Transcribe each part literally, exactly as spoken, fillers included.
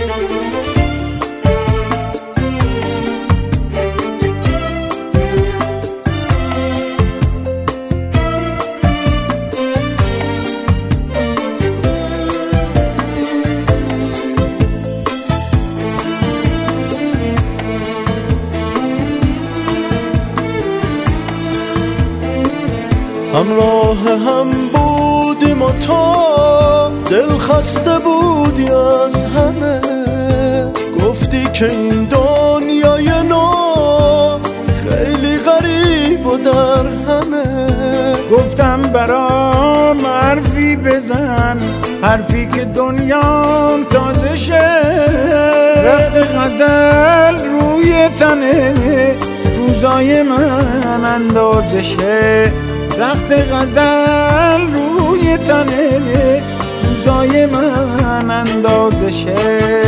همراه هم بودیم و تا دل خسته بودی از همه، گفتی که این دنیای نو خیلی غریب و در همه. گفتم برام حرفی بزن، حرفی که دنیام تازه شه. رخت غزل روی تنه روزای من اندازه شه. رخت غزل روی تنه روزای من اندازه شه.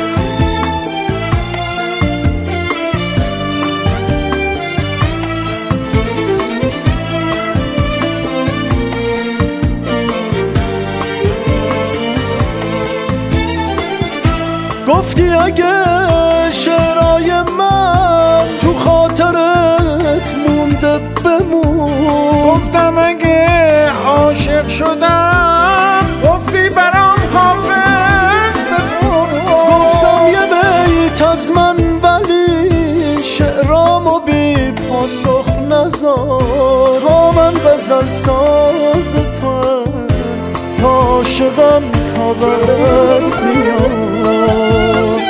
گفتی اگه شعرهای من تو خاطرت مونده بمون. گفتم اگه عاشق شدم گفتی برام حافظ بخون. گفتم یه بیت از من ولی شعرامو بی پاسخ نذار. تا من غزل ساز تو تا عاشقم طاقت میاد.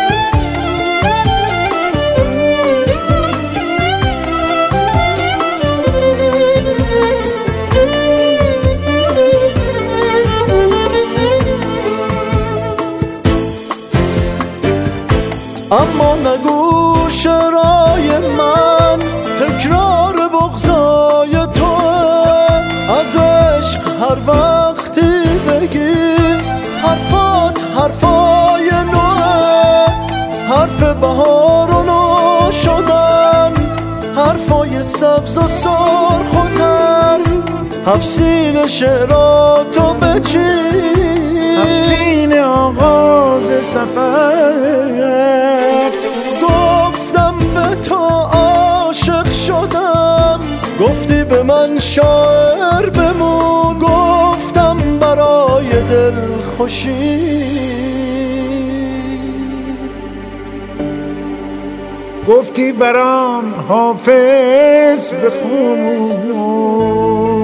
اما نگو شعرهای من تکرار بغضای توه. از عشق هر وقتی بگی حرفات حرفای نوه. حرف بهار و نو شدن، حرفای سبز و سرخ و تر. هفسین شعراتو بچین، هفسین آغاز سفر. گفتم به تو عاشق شدم، گفتی به من شاعر بمون. گفتم برای دل خوشی، گفتی برام حافظ بخون.